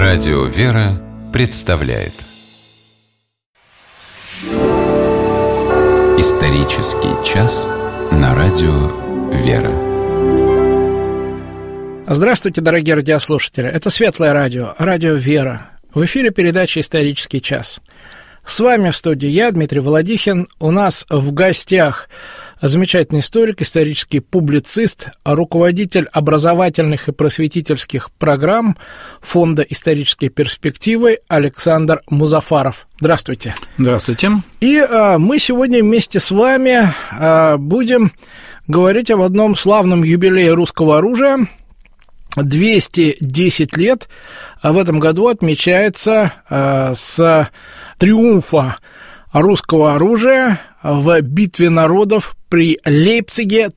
Радио «Вера» представляет Исторический час на Радио «Вера». Здравствуйте, дорогие радиослушатели. Это Светлое радио, Радио «Вера». В эфире передача «Исторический час». С вами в студии я, Дмитрий Володихин. У нас в гостях замечательный историк, исторический публицист, руководитель образовательных и просветительских программ Фонда исторической перспективы Александр Музафаров. Здравствуйте. Здравствуйте. И мы сегодня вместе с вами будем говорить об одном славном юбилее русского оружия. 210 лет в этом году отмечается с триумфа русского оружия в битве народов при Лейпциге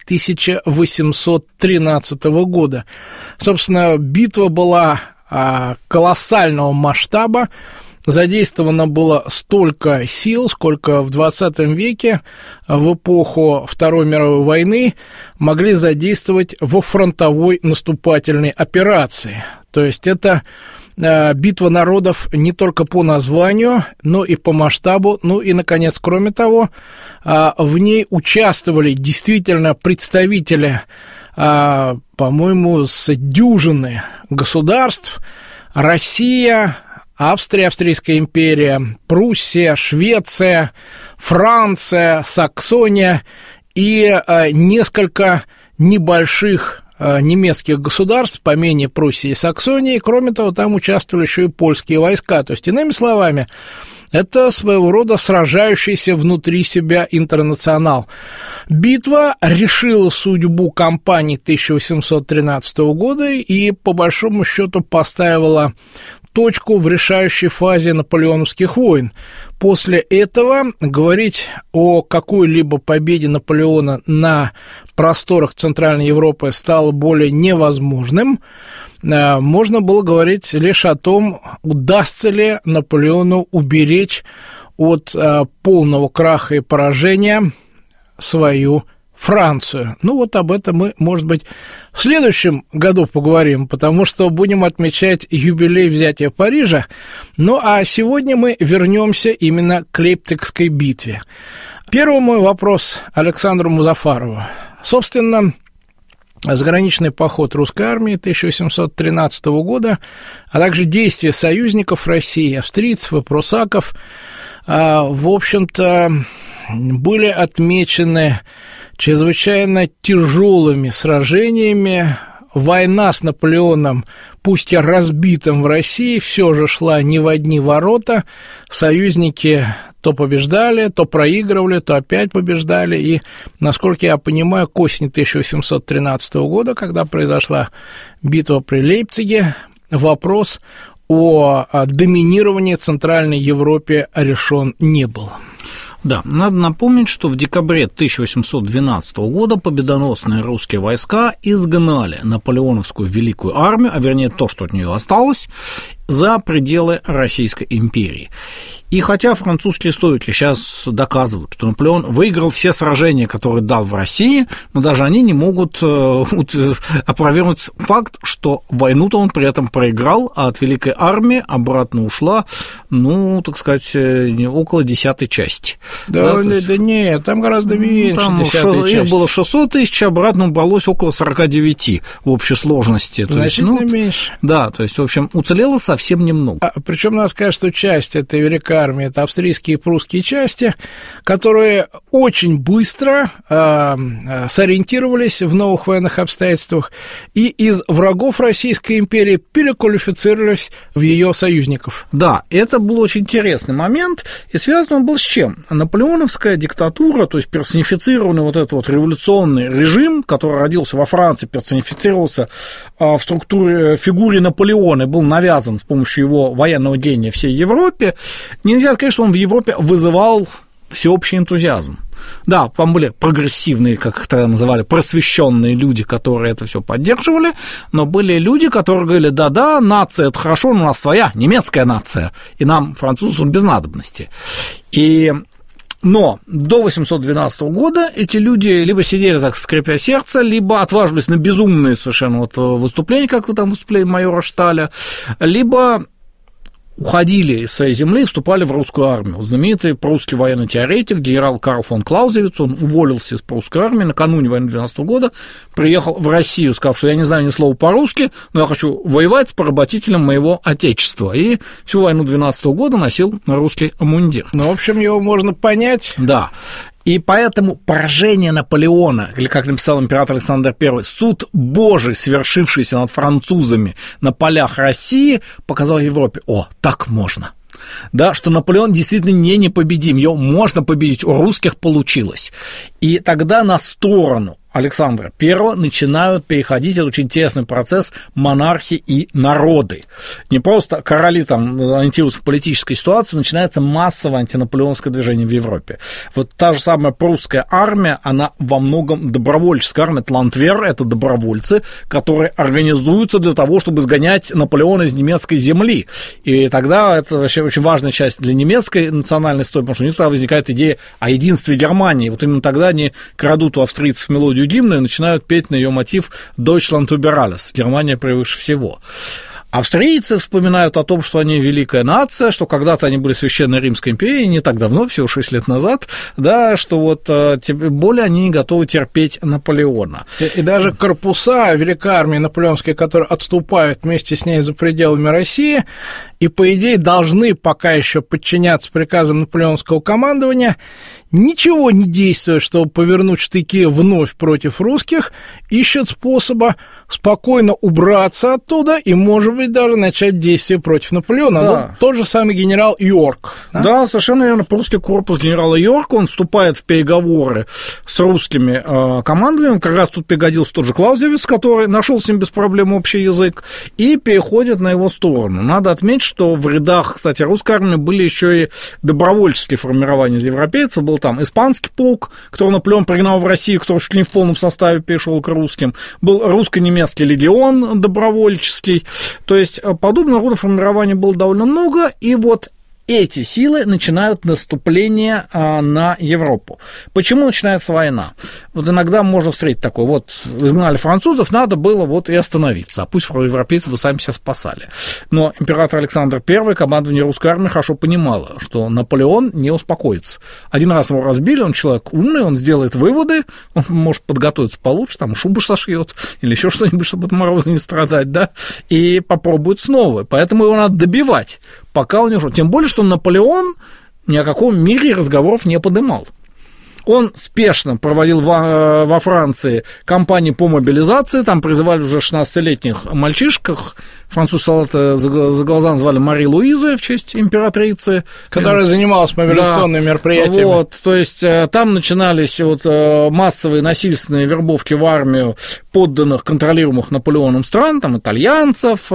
1813 года. Собственно, битва была колоссального масштаба. Задействовано было столько сил, сколько в 20 веке, в эпоху Второй мировой войны, могли задействовать во фронтовой наступательной операции. То есть это битва народов не только по названию, но и по масштабу. Ну и, наконец, кроме того, в ней участвовали действительно представители, по-моему, с дюжины государств: Россия, Австрия, Австрийская империя, Пруссия, Швеция, Франция, Саксония и несколько небольших немецких государств, поменее Пруссии и Саксонии. Кроме того, там участвовали еще и польские войска. То есть, иными словами, это своего рода сражающийся внутри себя интернационал. Битва решила судьбу кампании 1813 года и, по большому счету, поставила точку в решающей фазе наполеоновских войн. После этого говорить о какой-либо победе Наполеона на просторах Центральной Европы стало более невозможным. Можно было говорить лишь о том, удастся ли Наполеону уберечь от полного краха и поражения свою Францию. Ну, вот об этом мы, может быть, в следующем году поговорим, потому что будем отмечать юбилей взятия Парижа. Ну, а сегодня мы вернемся именно к Лейпцигской битве. Первый мой вопрос Александру Музафарову. Собственно, заграничный поход русской армии 1813 года, а также действия союзников России, австрийцев и пруссаков, в общем-то, были отмечены чрезвычайно тяжелыми сражениями. Война с Наполеоном, пусть и разбитым в России, все же шла не в одни ворота. Союзники то побеждали, то проигрывали, то опять побеждали. И, насколько я понимаю, к осени 1813 года, когда произошла битва при Лейпциге, вопрос о доминировании Центральной Европе решен не был. Да, надо напомнить, что в декабре 1812 года победоносные русские войска изгнали наполеоновскую Великую армию, а вернее то, что от нее осталось, за пределы Российской империи. И хотя французские историки сейчас доказывают, что Наполеон выиграл все сражения, которые дал в России, но даже они не могут опровергнуть факт, что войну-то он при этом проиграл, а от Великой армии обратно ушла, ну, так сказать, около 10-й части. Да, нет, там гораздо меньше, там 10-й части. Их было 600 тысяч, обратно убралось около 49 в общей сложности. Значительно меньше. Да, то есть, в общем, уцелело совсем немного. Причем надо сказать, что часть этой Великой армии — это австрийские и прусские части, которые очень быстро сориентировались в новых военных обстоятельствах и из врагов Российской империи переквалифицировались в ее союзников. Да, это был очень интересный момент, и связан он был с чем? Наполеоновская диктатура, то есть персонифицированный вот этот вот революционный режим, который родился во Франции, персонифицировался в фигуре Наполеона и был навязан с помощью его военного деяния всей Европе. Нельзя сказать, что он в Европе вызывал всеобщий энтузиазм. Да, там были прогрессивные, как их тогда называли, просвещенные люди, которые это все поддерживали, но были люди, которые говорили: да-да, нация — это хорошо, но у нас своя немецкая нация, и нам, французам, без надобности. Но до 1812 года эти люди либо сидели так, скрипя сердце, либо отваживались на безумные совершенно вот выступления, как в этом выступлении майора Шталя, либо уходили из своей земли и вступали в русскую армию. Знаменитый прусский военный теоретик генерал Карл фон Клаузевиц, он уволился из прусской армии накануне войны 12 года, приехал в Россию, сказав, что я не знаю ни слова по-русски, но я хочу воевать с поработителем моего отечества. И всю войну 12 года носил русский мундир. Ну, в общем, его можно понять. Да. И поэтому поражение Наполеона, или, как написал император Александр I, суд Божий, свершившийся над французами на полях России, показал Европе: о, так можно. Да, что Наполеон действительно не непобедим, его можно победить, у русских получилось. И тогда на сторону Александра I начинают переходить, это очень интересный процесс, монархи и народы. Не просто короли там ориентируются в политической ситуации, начинается массовое антинаполеонское движение в Европе. Вот та же самая прусская армия, она во многом добровольческая армия, это ландвер, это добровольцы, которые организуются для того, чтобы изгонять Наполеона из немецкой земли. И тогда это вообще очень важная часть для немецкой национальной истории, потому что у них тогда возникает идея о единстве Германии. Вот именно тогда они крадут у австрийцев мелодию гимна и начинают петь на ее мотив «Deutschland über alles», Германия превыше всего. Австрийцы вспоминают о том, что они великая нация, что когда-то они были Священной Римской империей, не так давно, всего 6 лет назад, да, что вот тем более они не готовы терпеть Наполеона. И даже корпуса Великой армии наполеонской, которые отступают вместе с ней за пределами России, и, по идее, должны пока еще подчиняться приказам наполеонского командования, ничего не действуя, чтобы повернуть штыки вновь против русских, ищут способа спокойно убраться оттуда и, может быть, даже начать действия против Наполеона. Да. Ну, тот же самый генерал Йорк. Да, совершенно верно. Прусский корпус генерала Йорка, он вступает в переговоры с русскими командованием, как раз тут пригодился тот же Клаузевиц, который нашел с ним без проблем общий язык, и переходит на его сторону. Надо отметить, что в рядах, кстати, русской армии были еще и добровольческие формирования из европейцев. Был там испанский полк, которого Наполеон пригнал в Россию, который чуть ли не в полном составе перешел к русским. Был русско-немецкий легион добровольческий. То есть подобного рода формирований было довольно много, и вот эти силы начинают наступление на Европу. Почему начинается война? Вот иногда можно встретить такое: вот изгнали французов, надо было вот и остановиться, а пусть европейцы бы сами себя спасали. Но император Александр I, командование русской армии хорошо понимало, что Наполеон не успокоится. Один раз его разбили, он человек умный, он сделает выводы, он может подготовиться получше, там шубу сошьет или еще что-нибудь, чтобы от мороза не страдать, да, и попробует снова. Поэтому его надо добивать, пока он не ушел. Тем более, что Наполеон ни о каком мире разговоров не подымал. Он спешно проводил во Франции кампании по мобилизации, там призывали уже 16-летних мальчишек, французы за глаза назвали Мари Луизы в честь императрицы. Которая занималась мобилизационными мероприятиями. Вот, то есть там начинались вот массовые насильственные вербовки в армию подданных, контролируемых Наполеоном стран, там итальянцев,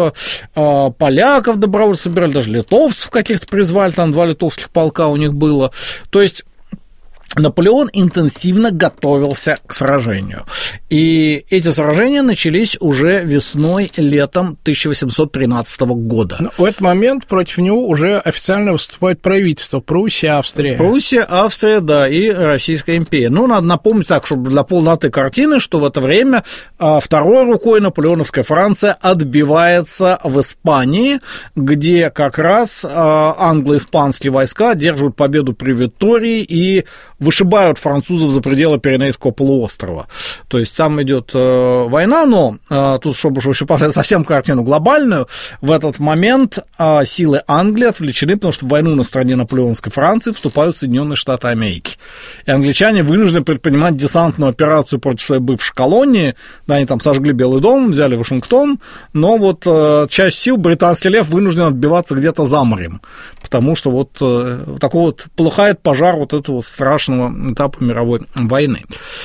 поляков добровольцев собирали, даже литовцев каких-то призвали, там 2 литовских полка у них было. То есть Наполеон интенсивно готовился к сражению. И эти сражения начались уже весной-летом 1813 года. Но в этот момент против него уже официально выступает правительство Пруссия, Австрия. Пруссия, Австрия, да, и Российская империя. Ну, надо напомнить так, чтобы для полноты картины, что в это время второй рукой наполеоновская Франция отбивается в Испании, где как раз англо-испанские войска одерживают победу при Виттории и вышибают французов за пределы Пиренейского полуострова. То есть там идет война, но тут, чтобы еще поставить совсем картину глобальную, в этот момент силы Англии отвлечены, потому что в войну на стороне наполеоновской Франции вступают Соединенные Штаты Америки. И англичане вынуждены предпринимать десантную операцию против своей бывшей колонии. Да, они там сожгли Белый дом, взяли Вашингтон, но вот часть сил британский лев вынужден отбиваться где-то за морем, потому что вот такой вот полыхает пожар вот этого вот страшного этапа мировой войны.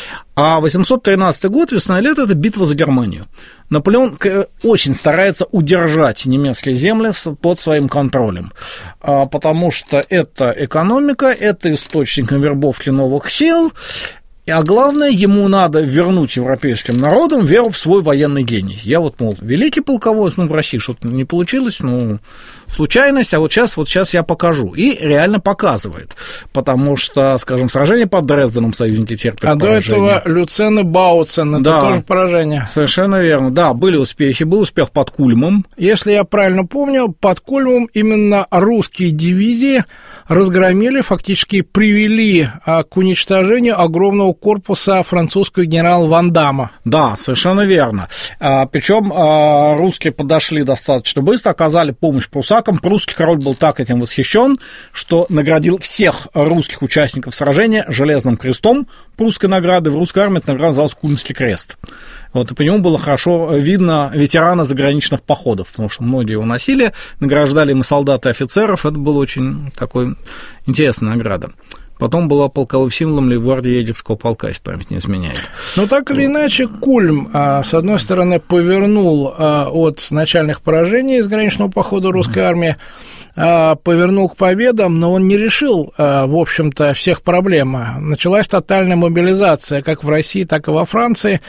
А 813 год, весна и лето, это битва за Германию. Наполеон очень старается удержать немецкие земли под своим контролем, потому что это экономика, это источник вербовки новых сил, А главное, ему надо вернуть европейским народам веру в свой военный гений. Я вот, мол, великий полководец, в России что-то не получилось, случайность, а вот сейчас я покажу. И реально показывает, потому что, скажем, сражение под Дрезденом союзники терпят поражение. До этого Люцен и Бауцен, это тоже поражение. Совершенно верно, да, были успехи, был успех под Кульмом. Если я правильно помню, под Кульмом именно русские дивизии разгромили, фактически привели к уничтожению огромного корпуса французского генерала Ван Дамма. Да, совершенно верно. Причем русские подошли достаточно быстро, оказали помощь прусакам. Прусский король был так этим восхищен, что наградил всех русских участников сражения железным крестом прусской награды. В русской армии эта награда называлась Кульмский крест. Вот, и по нему было хорошо видно ветерана заграничных походов, потому что многие его носили, награждали им и солдат, и офицеров. Это была очень такой интересная награда. Потом была полковым символом лейб-гвардии Егерского полка, если память не изменяет. Но так или иначе, Кульм, с одной стороны, повернул от начальных поражений из граничного похода русской армии, повернул к победам, но он не решил, в общем-то, всех проблем. Началась тотальная мобилизация, как в России, так и во Франции.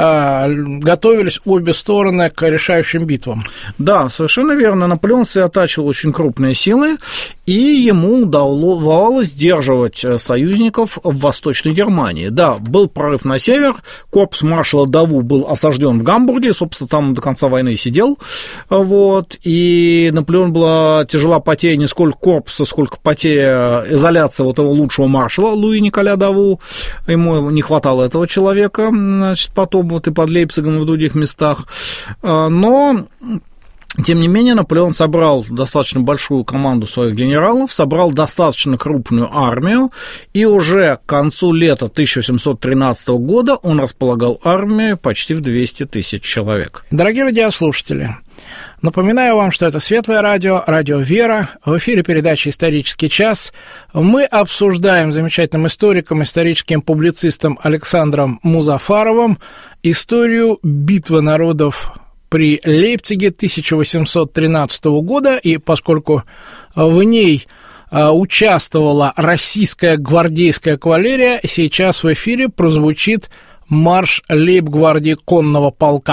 Готовились обе стороны к решающим битвам. Да, совершенно верно. Наполеон сосредотачивал очень крупные силы, и ему удавалось сдерживать союзников в Восточной Германии. Да, был прорыв на север, корпус маршала Даву был осажден в Гамбурге, собственно, там до конца войны сидел, вот, и Наполеон была тяжела потеря не сколько корпуса, сколько потеря изоляции вот этого лучшего маршала Луи Николя Даву, ему не хватало этого человека, значит, потом вот и под Лейпцигом, и в других местах, но... Тем не менее, Наполеон собрал достаточно большую команду своих генералов, собрал достаточно крупную армию, и уже к концу лета 1713 года он располагал армией почти в 200 тысяч человек. Дорогие радиослушатели, напоминаю вам, что это Светлое радио, радио «Вера». В эфире передача «Исторический час». Мы обсуждаем с замечательным историком, историческим публицистом Александром Музафаровым историю битвы народов при Лейпциге 1813 года, и поскольку в ней участвовала российская гвардейская кавалерия, сейчас в эфире прозвучит марш лейб-гвардии конного полка.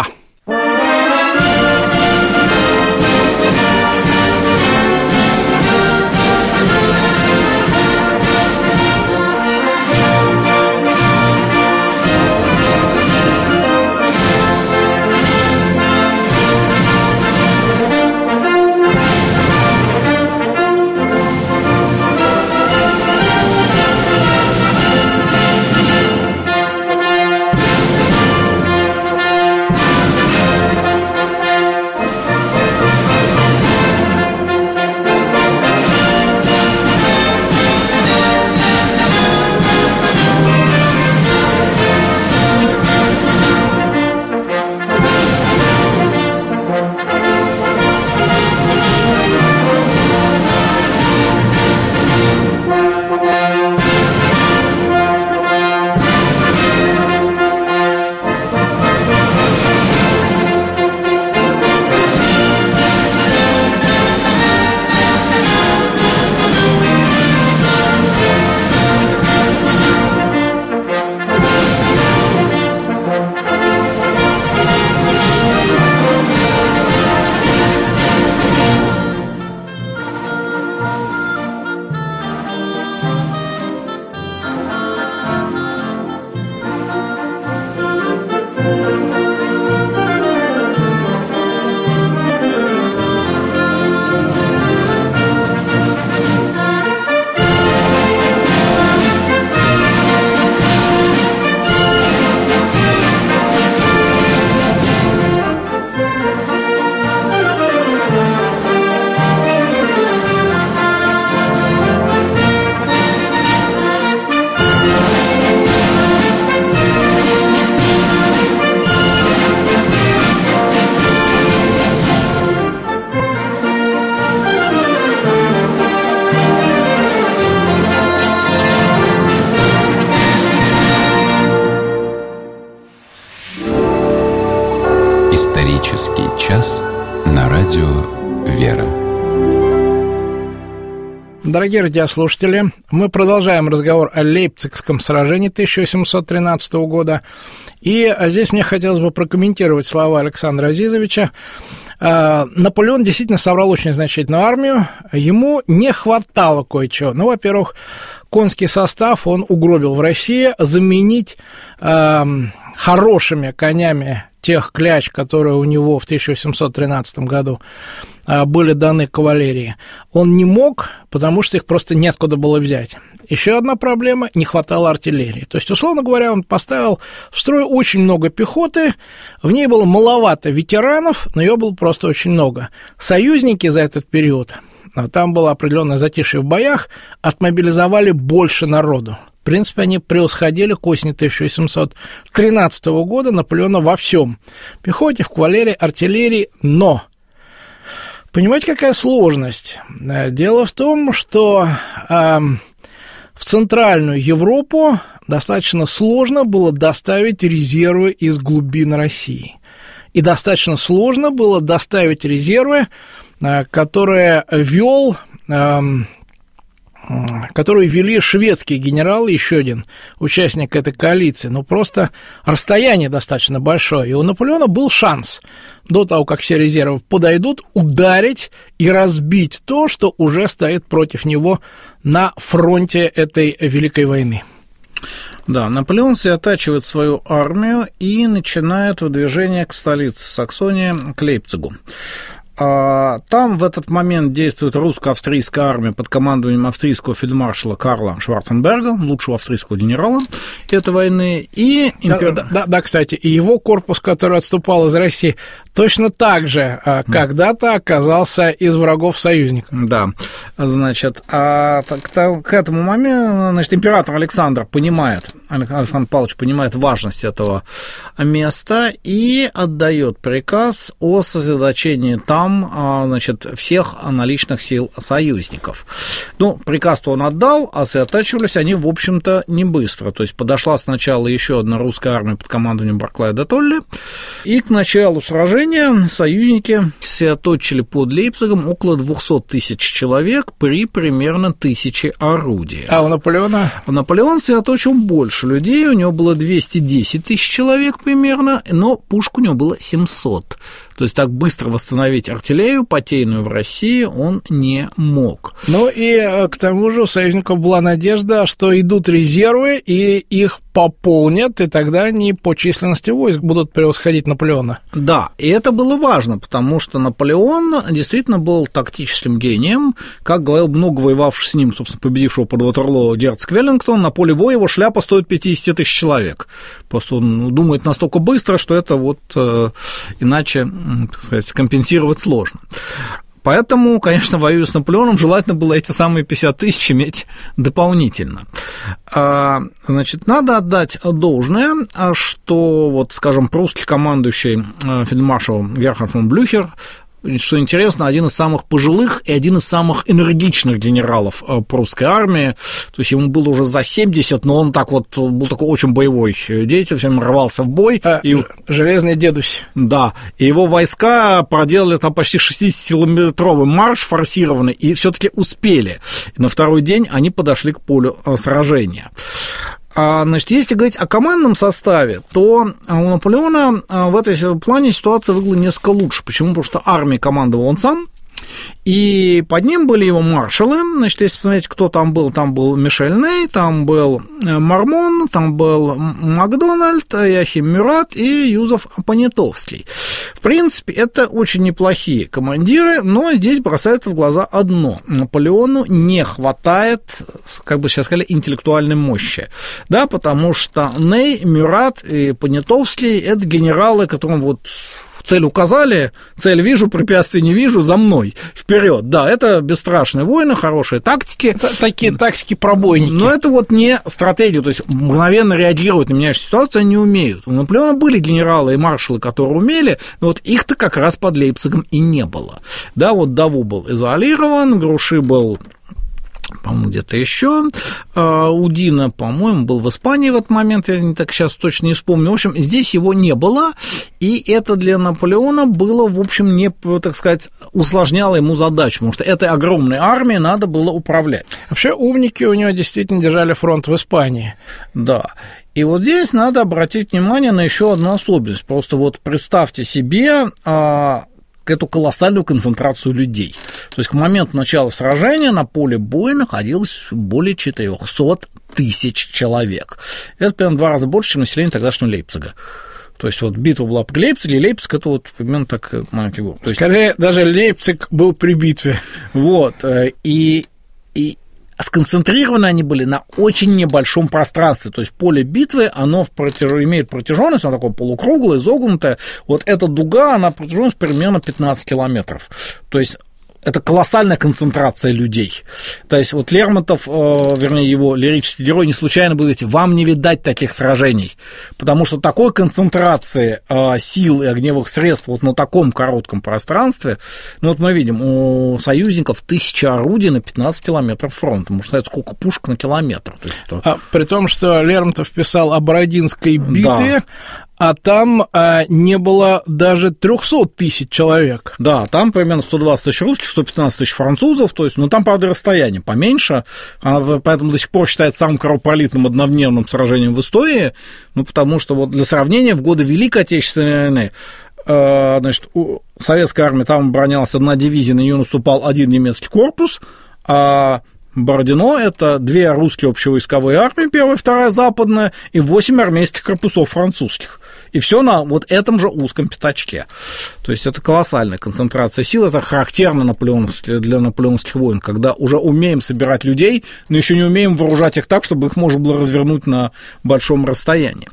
Исторический час на радио «Вера». Дорогие радиослушатели, мы продолжаем разговор о Лейпцигском сражении 1813 года. И здесь мне хотелось бы прокомментировать слова Александра Азизовича. Наполеон действительно собрал очень значительную армию. Ему не хватало кое-чего. Ну, во-первых, конский состав он угробил в России. Заменить хорошими конями тех кляч, которые у него в 1813 году были даны кавалерии, он не мог, потому что их просто неоткуда было взять. Еще одна проблема – не хватало артиллерии. То есть, условно говоря, он поставил в строй очень много пехоты, в ней было маловато ветеранов, но ее было просто очень много. Союзники за этот период, там было определенное затишье в боях, отмобилизовали больше народу. В принципе, они превосходили к осени 1813 года Наполеона во всем. В пехоте, в кавалерии, артиллерии, но... Понимаете, какая сложность? Дело в том, что в Центральную Европу достаточно сложно было доставить резервы из глубин России. И достаточно сложно было доставить резервы, которые вели шведские генералы, еще один участник этой коалиции. Но просто расстояние достаточно большое. И у Наполеона был шанс до того, как все резервы подойдут, ударить и разбить то, что уже стоит против него на фронте этой Великой войны. Да, Наполеон сосредотачивает свою армию и начинает выдвижение к столице Саксонии, к Лейпцигу. Там в этот момент действует русско-австрийская армия под командованием австрийского фельдмаршала Карла Шварценберга, лучшего австрийского генерала этой войны. И да, кстати, и его корпус, который отступал из России, точно так же когда-то оказался из врагов союзников. Да, значит, к этому моменту, значит, император Александр Павлович понимает важность этого места и отдает приказ о сосредоточении там, значит, всех наличных сил союзников. Ну, приказ-то он отдал, а сосредотачивались они, в общем-то, не быстро. То есть подошла сначала еще одна русская армия под командованием Барклая де Толли, и к началу сражения союзники сосредоточили под Лейпцигом около 200 тысяч человек при примерно 1000 орудий. А у Наполеона? У Наполеона сосредоточил больше людей, у него было 210 тысяч человек примерно, но пушек у него было 700. То есть так быстро восстановить артиллерию, потейную в России, он не мог. Ну и к тому же у союзников была надежда, что идут резервы, и их пополнят, и тогда они по численности войск будут превосходить Наполеона. Да, и это было важно, потому что Наполеон действительно был тактическим гением, как говорил много воевавший с ним, собственно, победившего под Ватерлоо герцог Веллингтон, на поле боя его шляпа стоит 50 тысяч человек. Просто он думает настолько быстро, что это вот иначе, так сказать, компенсировать сложно. Поэтому, конечно, воюя с Наполеоном, желательно было эти самые 50 тысяч иметь дополнительно. Значит, надо отдать должное, что, вот, скажем, прусский командующий фельдмаршал Герхард фон Блюхер, что интересно, один из самых пожилых и один из самых энергичных генералов прусской армии, то есть ему было уже за 70, но он так вот был такой очень боевой деятель, всем рвался в бой. Железный дедусь. Да, и его войска проделали там почти 60-километровый марш форсированный, и все-таки успели. И на второй день они подошли к полю сражения. Значит, если говорить о командном составе, то у Наполеона в этой плане ситуация выглядела несколько лучше. Почему? Потому что армией командовал он сам, и под ним были его маршалы. Значит, если посмотреть, кто там был Мишель Ней, там был Мармон, там был Макдональд, Яхим Мюрат и Юзеф Понятовский. В принципе, это очень неплохие командиры, но здесь бросается в глаза одно. Наполеону не хватает, как бы сейчас сказали, интеллектуальной мощи, да, потому что Ней, Мюрат и Понятовский – это генералы, которым вот цель указали, цель вижу, препятствий не вижу, за мной, вперед. Да, это бесстрашные воины, хорошие тактики. Это такие тактики-пробойники. Но это вот не стратегия, то есть мгновенно реагировать на меняющуюся ситуацию они не умеют. У Наполеона были генералы и маршалы, которые умели, но вот их-то как раз под Лейпцигом и не было. Да, вот Даву был изолирован, Груши был по-моему, где-то еще. Удина, по-моему, был в Испании в этот момент, я так сейчас точно не вспомню. В общем, здесь его не было, и это для Наполеона было, в общем, не, так сказать, усложняло ему задачу, потому что этой огромной армией надо было управлять. Вообще умники у него действительно держали фронт в Испании. Да. И вот здесь надо обратить внимание на еще одну особенность. Просто вот представьте себе эту колоссальную концентрацию людей. То есть к моменту начала сражения на поле боя находилось более 400 тысяч человек. Это примерно в 2 раза больше, чем население тогдашнего Лейпцига. То есть вот битва была при Лейпциге, и Лейпциг – это вот примерно так маленький город. Скорее, даже Лейпциг был при битве. Вот, и сконцентрированы они были на очень небольшом пространстве, то есть поле битвы, оно имеет протяженность, оно такое полукруглое, изогнутое, вот эта дуга, она протяженность примерно 15 километров, то есть это колоссальная концентрация людей. То есть вот Лермонтов, вернее, его лирический герой, не случайно будет говорить: вам не видать таких сражений, потому что такой концентрации сил и огневых средств вот на таком коротком пространстве, ну вот мы видим, у союзников 1000 орудий на 15 километров фронта. Можно сказать, сколько пушек на километр. То есть, при том, что Лермонтов писал о Бородинской битве, да. А там не было даже 300 тысяч человек. Да, там примерно 120 тысяч русских, 115 тысяч французов, то есть, ну, там, правда, расстояние поменьше, поэтому до сих пор считается самым кровопролитным однодневным сражением в истории, ну, потому что вот для сравнения, в годы Великой Отечественной войны, значит, у советской армии там оборонялась 1 дивизия, на нее наступал 1 немецкий корпус, а Бородино – это 2 русские общевойсковые армии, 1-я и 2-я западная, и 8 армейских корпусов французских. И все на вот этом же узком пятачке. То есть это колоссальная концентрация сил, это характерно для наполеоновских войн, когда уже умеем собирать людей, но еще не умеем вооружать их так, чтобы их можно было развернуть на большом расстоянии.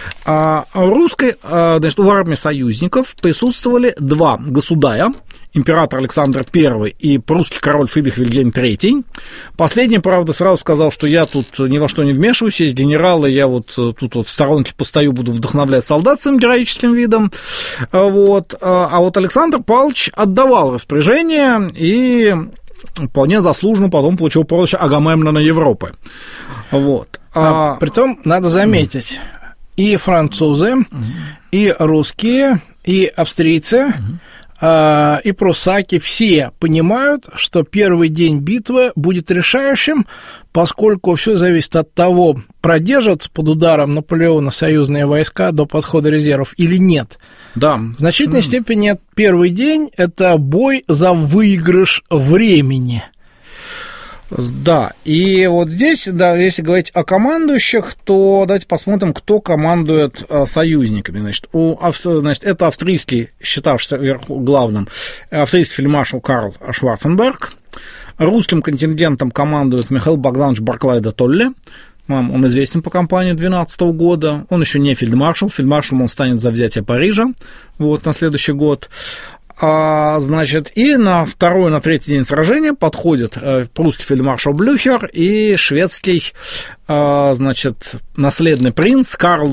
Значит, в армии союзников присутствовали 2 государя, император Александр I и прусский король Фридрих Вильгельм III. Последний, правда, сразу сказал, что я тут ни во что не вмешиваюсь, есть генералы, я вот тут вот в сторонке постою, буду вдохновлять солдат своим героическим видом. Вот. А вот Александр Павлович отдавал распоряжение и вполне заслуженно потом получил прозвище Агамемнона Европы. Вот. Притом, надо заметить, и французы, и русские, и австрийцы, и прусаки все понимают, что первый день битвы будет решающим, поскольку все зависит от того, продержатся под ударом Наполеона союзные войска до подхода резервов или нет. Да. В значительной степени первый день – это бой за выигрыш времени. Да, и вот здесь, да, если говорить о командующих, то давайте посмотрим, кто командует союзниками. Значит, это австрийский, считавшийся главным, австрийский фельдмаршал Карл Шварценберг. Русским контингентом командует Михаил Богданович Барклай де Толле. Он известен по кампании 12 года. Он еще не фельдмаршал. Фельдмаршалом он станет за взятие Парижа вот, на следующий год. Значит, и на 2-й, на 3-й день сражения подходит прусский фельдмаршал Блюхер и шведский, значит, наследный принц Карл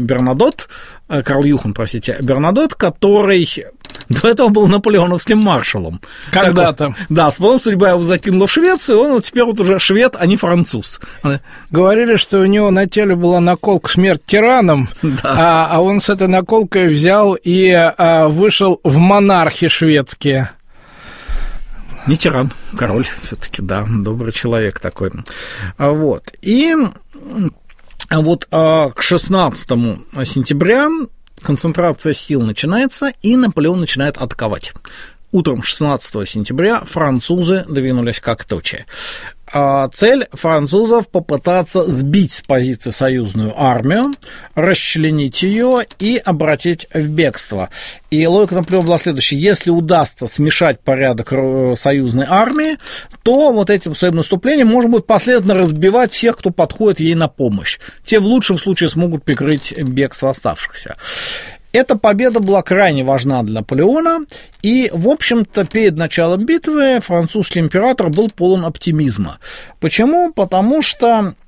Юхан, Бернадотт, который до этого был наполеоновским маршалом. Когда-то. Да, потом судьба его закинула в Швецию, он вот теперь вот уже швед, а не француз. Говорили, что у него на теле была наколка «Смерть тиранам», да. А он с этой наколкой взял и вышел в монархи шведские. Не тиран, король все-таки, да, добрый человек такой. Вот. И вот к 16 сентября концентрация сил начинается, и Наполеон начинает атаковать. Утром 16 сентября французы двинулись как тучи. Цель французов – попытаться сбить с позиции союзную армию, расчленить ее и обратить в бегство. И логика Наполеона была следующая: если удастся смешать порядок союзной армии, то вот этим своим наступлением можно будет последовательно разбивать всех, кто подходит ей на помощь. Те в лучшем случае смогут прикрыть бегство оставшихся. Эта победа была крайне важна для Наполеона, и, в общем-то, перед началом битвы французский император был полон оптимизма. Почему? Потому что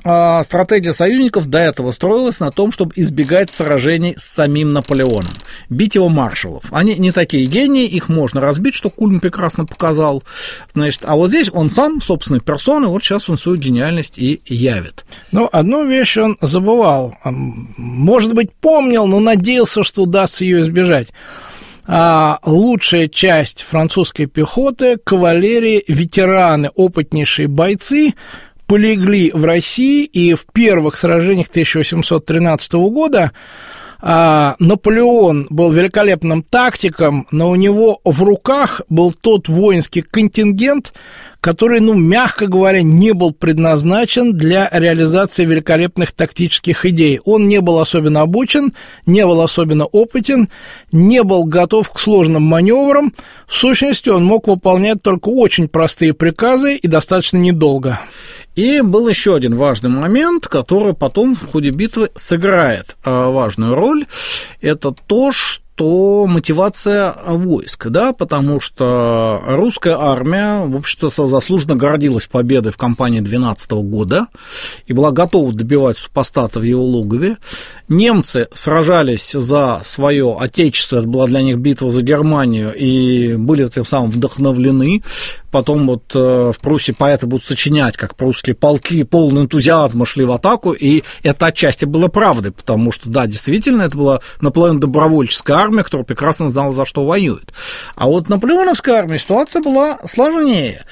стратегия союзников до этого строилась на том, чтобы избегать сражений с самим Наполеоном, бить его маршалов. Они не такие гении, их можно разбить, что Кульм прекрасно показал. Значит, а вот здесь он сам, собственной персоной, вот сейчас он свою гениальность и явит. Ну, одну вещь он забывал. Может быть, помнил, но надеялся, что удастся ее избежать. Лучшая часть французской пехоты, кавалерии, ветераны, опытнейшие бойцы полегли в России, и в первых сражениях 1813 года Наполеон был великолепным тактиком, но у него в руках был тот воинский контингент, который, мягко говоря, не был предназначен для реализации великолепных тактических идей. Он не был особенно обучен, не был особенно опытен, не был готов к сложным маневрам. В сущности, он мог выполнять только очень простые приказы и достаточно недолго. И был еще один важный момент, который потом в ходе битвы сыграет важную роль. Это то, что мотивация войск, да, потому что русская армия, в общем-то, заслуженно гордилась победой в кампании 12 года и была готова добивать супостата в его логове. Немцы сражались за свое отечество, это была для них битва за Германию, и были тем самым вдохновлены. Потом вот в Пруссии поэты будут сочинять, как прусские полки полный энтузиазма шли в атаку, и это отчасти было правдой, потому что, да, действительно, это была наполовину добровольческая армия, которая прекрасно знала, за что воюет. А вот наполеоновская армия, ситуация была сложнее.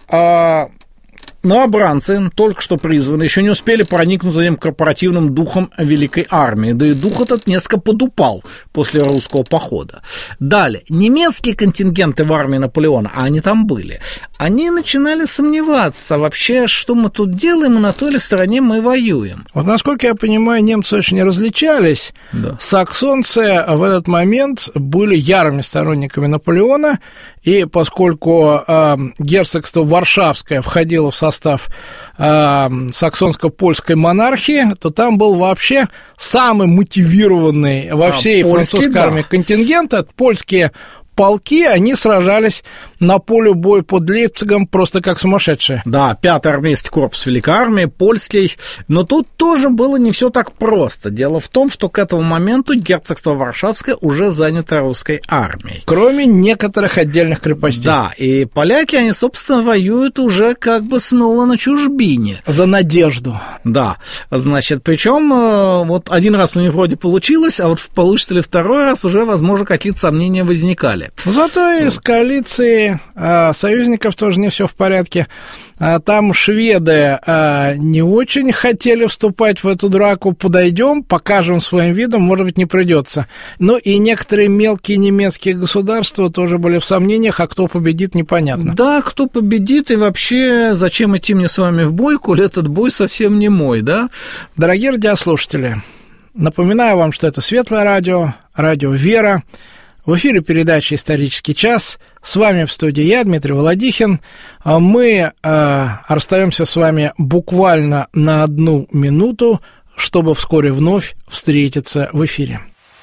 Новобранцы, только что призваны, еще не успели проникнуть этим корпоративным духом великой армии, да и дух этот несколько подупал после русского похода. Далее, немецкие контингенты в армии Наполеона, а они там были, они начинали сомневаться вообще, что мы тут делаем и на той ли стороне мы воюем. Вот, насколько я понимаю, немцы очень различались. Да. Саксонцы в этот момент были ярыми сторонниками Наполеона, и поскольку герцогство Варшавское входило в состав саксонско-польской монархии, то там был вообще самый мотивированный во всей французской армии контингент, польские полки, они сражались на поле боя под Лейпцигом просто как сумасшедшие. Да, 5-й армейский корпус Великой армии, польский, но тут тоже было не все так просто. Дело в том, что к этому моменту герцогство Варшавское уже занято русской армией. Кроме некоторых отдельных крепостей. Да, и поляки, они, собственно, воюют уже как бы снова на чужбине. За надежду. Да, значит, причем вот один раз у них вроде получилось, а вот получится ли второй раз, уже, возможно, какие-то сомнения возникали. Зато и с коалицией союзников тоже не все в порядке. Там шведы не очень хотели вступать в эту драку. Подойдем, покажем своим видом, может быть, не придется. Но и некоторые мелкие немецкие государства тоже были в сомнениях, а кто победит, непонятно. Да, кто победит и вообще зачем идти мне с вами в бой, коль этот бой совсем не мой, да? Дорогие радиослушатели, напоминаю вам, что это Светлое радио, радио «Вера». В эфире передача «Исторический час». С вами в студии я, Дмитрий Володихин. Мы расстаемся с вами буквально на 1 минуту, чтобы вскоре вновь встретиться в эфире.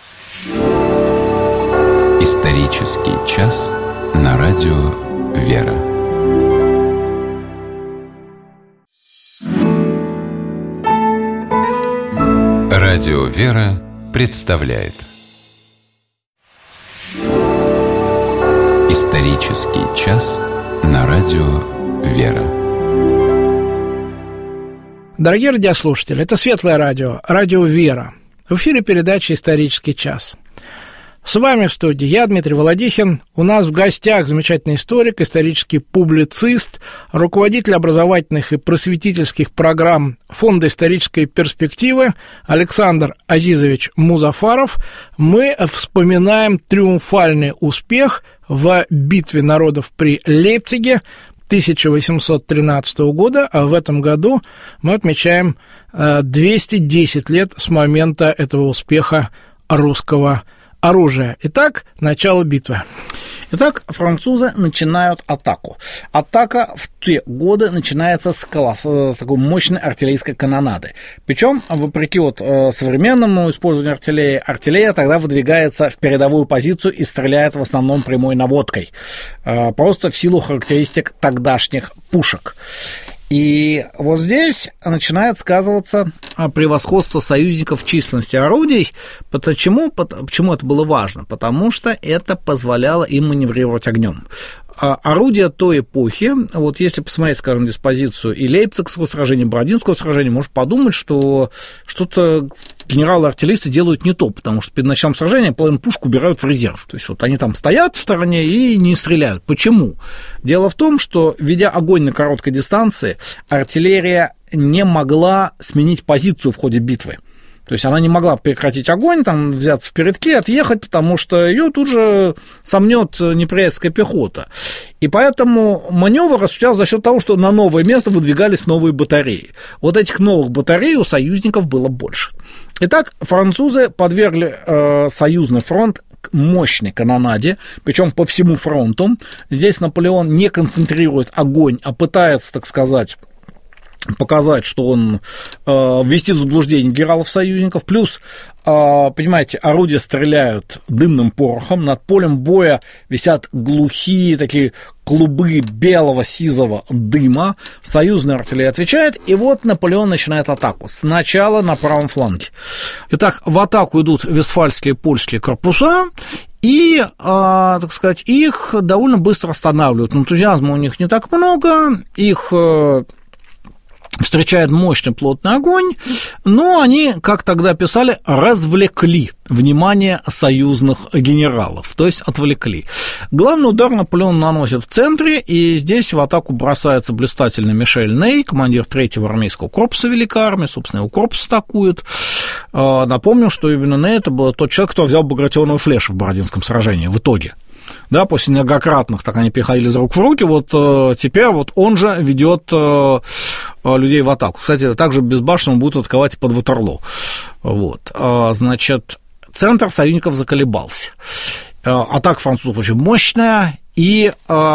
«Исторический час» на радио «Вера». Радио «Вера» представляет «Исторический час» на радио «Вера». Дорогие радиослушатели, это Светлое радио, радио «Вера». В эфире передача «Исторический час». С вами в студии я, Дмитрий Володихин. У нас в гостях замечательный историк, исторический публицист, руководитель образовательных и просветительских программ Фонда исторической перспективы Александр Азизович Музафаров. Мы вспоминаем триумфальный успех в битве народов при Лейпциге 1813 года, а в этом году мы отмечаем 210 лет с момента этого успеха русского оружия. Итак, начало битвы. Итак, французы начинают атаку. Атака в те годы начинается с такой мощной артиллерийской канонады. Причем, вопреки современному использованию артиллерии, артиллерия тогда выдвигается в передовую позицию и стреляет в основном прямой наводкой. Просто в силу характеристик тогдашних пушек. И вот здесь начинает сказываться превосходство союзников в численности орудий. Почему это было важно? Потому что это позволяло им маневрировать огнем. Орудия той эпохи, вот если посмотреть, скажем, диспозицию и Лейпцигского сражения, и Бородинского сражения, можно подумать, что что-то генералы-артиллеристы делают не то, потому что перед началом сражения половину пушек убирают в резерв. То есть вот они там стоят в стороне и не стреляют. Почему? Дело в том, что, ведя огонь на короткой дистанции, артиллерия не могла сменить позицию в ходе битвы. То есть она не могла прекратить огонь, там, взяться в передки, отъехать, потому что ее тут же сомнет неприятельская пехота. И поэтому маневр осуществлялся за счет того, что на новое место выдвигались новые батареи. Вот этих новых батарей у союзников было больше. Итак, французы подвергли союзный фронт мощной канонаде, причем по всему фронту. Здесь Наполеон не концентрирует огонь, а пытается, так сказать, показать, что он ввести в заблуждение генералов-союзников, плюс, понимаете, орудия стреляют дымным порохом, над полем боя висят глухие такие клубы белого сизого дыма, союзная артиллерия отвечает, и вот Наполеон начинает атаку, сначала на правом фланге. Итак, в атаку идут вестфальские и польские корпуса, и, так сказать, их довольно быстро останавливают, энтузиазма у них не так много, их встречает мощный плотный огонь, но они, как тогда писали, развлекли внимание союзных генералов, то есть отвлекли. Главный удар Наполеон наносит в центре, и здесь в атаку бросается блистательный Мишель Ней, командир 3-го армейского корпуса Великой Армии, собственно, его корпус атакует. Напомню, что именно Ней это был тот человек, кто взял багратионовую флешу в Бородинском сражении в итоге. Да, после многократных, так они переходили из рук в руки, вот теперь вот он же ведет людей в атаку. Кстати, также безбашенным будут атаковать и под Ватерлоо. Вот, значит, центр союзников заколебался. Атака французов очень мощная, и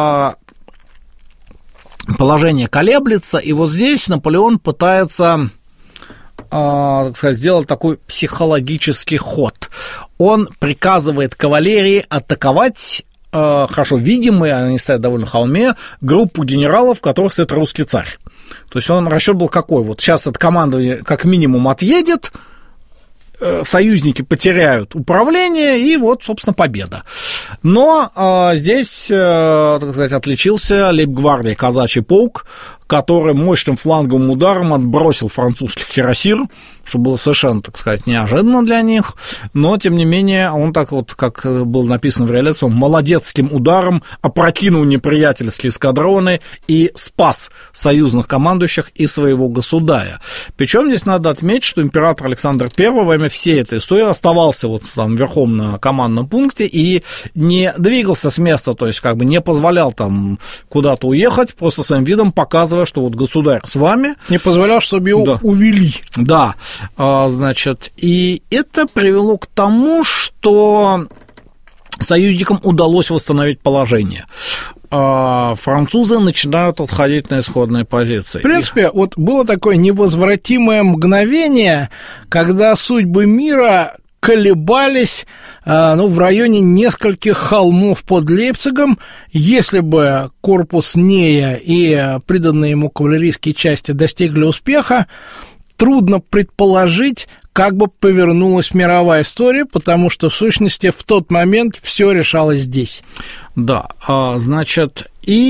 положение колеблется, и вот здесь Наполеон пытается, так сказать, сделать такой психологический ход. Он приказывает кавалерии атаковать хорошо видимые, они стоят довольно на холме, группу генералов, в которых стоит русский царь. То есть он расчет был какой? Вот сейчас это командование как минимум отъедет, союзники потеряют управление, и вот, собственно, победа. Но здесь, так сказать, отличился лейб-гвардии казачий полк, который мощным фланговым ударом отбросил французских кирасир, что было совершенно, так сказать, неожиданно для них, но, тем не менее, он так вот, как было написано в реализме, молодецким ударом опрокинул неприятельские эскадроны и спас союзных командующих и своего государя. Причем здесь надо отметить, что император Александр I во время всей этой истории оставался вот там верхом на командном пункте и не двигался с места, то есть как бы не позволял там куда-то уехать, просто своим видом показывая, что вот государь с вами. Не позволял, чтобы его увели. Да, значит, и это привело к тому, что союзникам удалось восстановить положение. Французы начинают отходить на исходные позиции. В принципе, вот было такое невозвратимое мгновение, когда судьбы мира колебались в районе нескольких холмов под Лейпцигом. Если бы корпус Нея и приданные ему кавалерийские части достигли успеха, трудно предположить, как бы повернулась мировая история, потому что, в сущности, в тот момент все решалось здесь. Да, значит,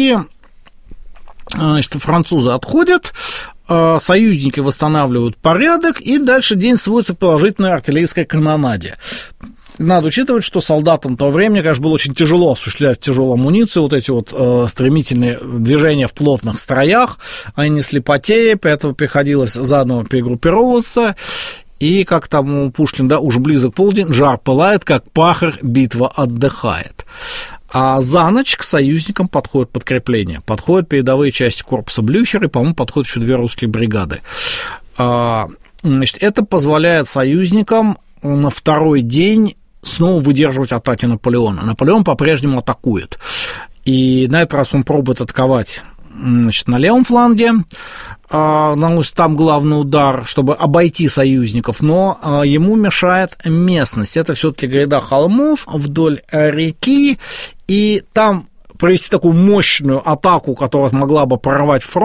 французы отходят, союзники восстанавливают порядок, и дальше день сводится к положительной артиллерийской канонаде. Надо учитывать, что солдатам того времени, конечно, было очень тяжело осуществлять тяжелую амуницию, вот эти вот стремительные движения в плотных строях, они несли потери, поэтому приходилось заново перегруппировываться. И, как там у Пушкина, да, уже близок полдень, жар пылает, как пахарь, битва отдыхает. А за ночь к союзникам подходят подкрепления. Подходят передовые части корпуса Блюхера, и, по-моему, подходят еще 2 русские бригады. Значит, это позволяет союзникам на второй день снова выдерживать атаки Наполеона. Наполеон по-прежнему атакует. И на этот раз он пробует атаковать, значит, на левом фланге, наносит там главный удар, чтобы обойти союзников, но ему мешает местность. Это все-таки гряда холмов вдоль реки, и там провести такую мощную атаку, которая могла бы прорвать фронт,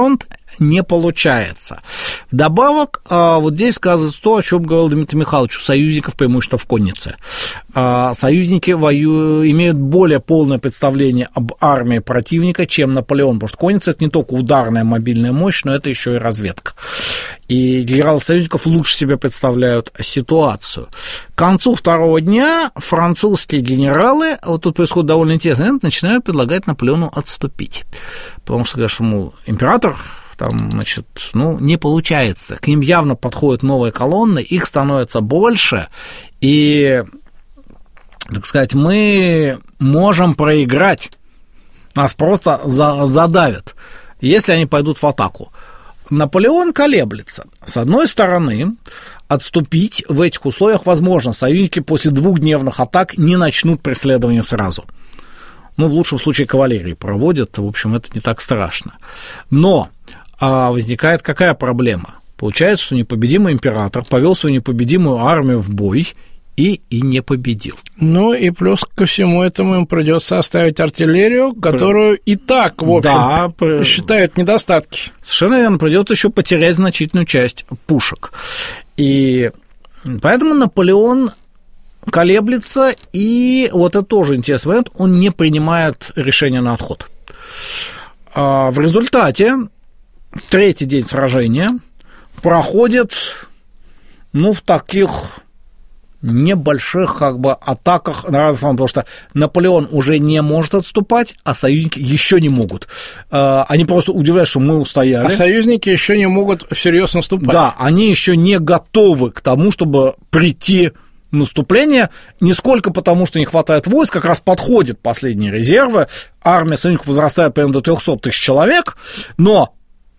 не получается. Вдобавок, вот здесь сказывается то, о чем говорил Дмитрий Михайлович, у союзников преимущество в коннице. Союзники имеют более полное представление об армии противника, чем Наполеон, потому что конница – это не только ударная мобильная мощь, но это еще и разведка. И генералы союзников лучше себе представляют ситуацию. К концу второго дня французские генералы, вот тут происходит довольно интересно, начинают предлагать Наполеону отступить. Потому что, говорят, мол, император там, значит, не получается. К ним явно подходят новые колонны, их становится больше, и, так сказать, мы можем проиграть. Нас просто задавят, если они пойдут в атаку. Наполеон колеблется. С одной стороны, отступить в этих условиях возможно. Союзники после двухдневных атак не начнут преследование сразу. В лучшем случае кавалерии проводят, в общем, это не так страшно. Но возникает какая проблема? Получается, что непобедимый император повел свою непобедимую армию в бой и не победил. И плюс ко всему этому им придется оставить артиллерию, которую и так, в общем, считают недостатки. Совершенно верно, придется еще потерять значительную часть пушек. И поэтому Наполеон колеблется, и вот это тоже интересный момент, он не принимает решение на отход. В результате третий день сражения проходит, в таких небольших атаках, потому что Наполеон уже не может отступать, а союзники еще не могут. Они просто удивляются, что мы устояли. А союзники еще не могут всерьез наступать. Да, они еще не готовы к тому, чтобы прийти в наступление, не сколько потому, что не хватает войск, как раз подходят последние резервы, армия союзников возрастает примерно до 300 тысяч человек, но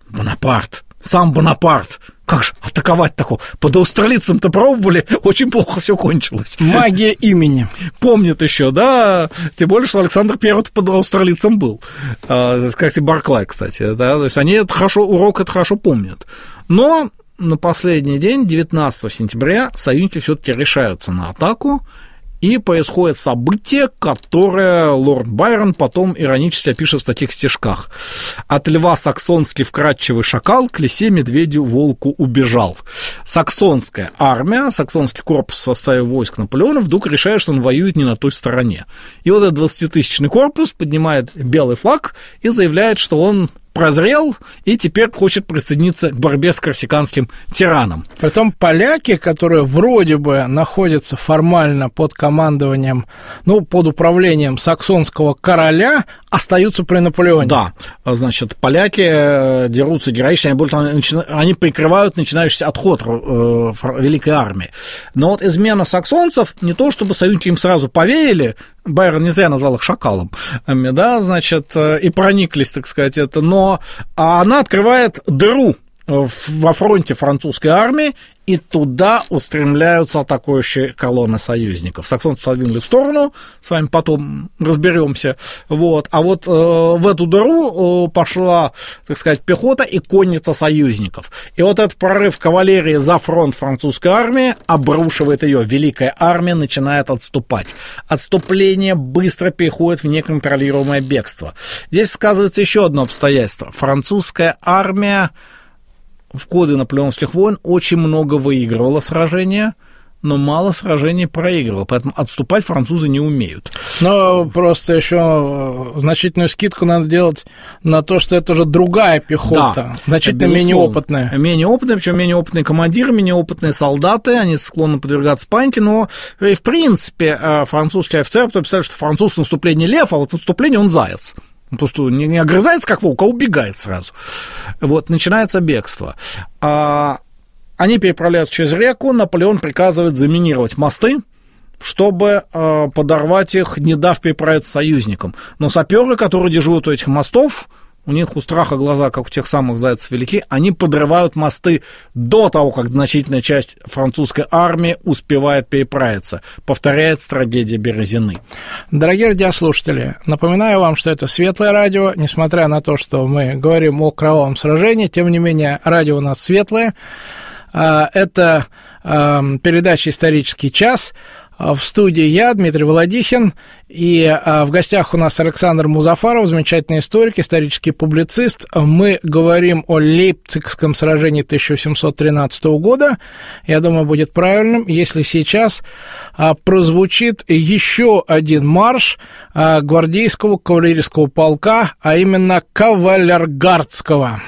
сам Бонапарт, как же атаковать такого? Под австралийцем-то пробовали, очень плохо все кончилось. Магия имени. Помнят еще, да, тем более, что Александр I под австралийцем был, как и Барклай, кстати, да, то есть они урок это хорошо помнят. Но на последний день, 19 сентября, союзники все-таки решаются на атаку, и происходит событие, которое лорд Байрон потом иронически опишет в таких стишках. «От льва саксонский вкрадчивый шакал к лисе медведю волку убежал». Саксонская армия, саксонский корпус в составе войск Наполеона вдруг решает, что он воюет не на той стороне. И вот этот 20-тысячный корпус поднимает белый флаг и заявляет, что он прозрел и теперь хочет присоединиться к борьбе с корсиканским тираном. Притом поляки, которые вроде бы находятся формально под командованием, под управлением саксонского короля, остаются при Наполеоне. Да, значит, поляки дерутся героически, они прикрывают начинающийся отход великой армии. Но вот измена саксонцев, не то чтобы союзники им сразу поверили, Байрон не зря назвал их шакалом, да, значит, и прониклись, так сказать, но она открывает дыру во фронте французской армии, и туда устремляются атакующие колонны союзников. Саксонцы сдвинули в сторону, с вами потом разберемся, а вот в эту дыру пошла, так сказать, пехота и конница союзников. И вот этот прорыв кавалерии за фронт французской армии обрушивает ее. Великая армия начинает отступать. Отступление быстро переходит в неконтролируемое бегство. Здесь сказывается еще одно обстоятельство. Французская армия в годы наполеоновских войн очень много выигрывала сражения, но мало сражений проигрывала, поэтому отступать французы не умеют. Но просто еще значительную скидку надо делать на то, что это уже другая пехота, да, значительно менее опытная. Менее опытная, причем менее опытные командиры, менее опытные солдаты, они склонны подвергаться панике, но в принципе французские офицеры писали, что француз в наступлении лев, а вот в наступлении он заяц. Он просто не огрызается, как волк, а убегает сразу. Начинается бегство. Они переправляются через реку, Наполеон приказывает заминировать мосты, чтобы подорвать их, не дав переправиться союзникам. Но саперы, которые дежурят у этих мостов, у них у страха глаза, как у тех самых зайцев велики, они подрывают мосты до того, как значительная часть французской армии успевает переправиться. Повторяется трагедия Березины. Дорогие радиослушатели, напоминаю вам, что это Светлое радио. Несмотря на то, что мы говорим о кровавом сражении, тем не менее, радио у нас светлое. Это передача «Исторический час». В студии я, Дмитрий Володихин, и в гостях у нас Александр Музафаров, замечательный историк, исторический публицист. Мы говорим о Лейпцигском сражении 1713 года. Я думаю, будет правильным, если сейчас прозвучит еще один марш гвардейского кавалерийского полка, а именно кавалергардского.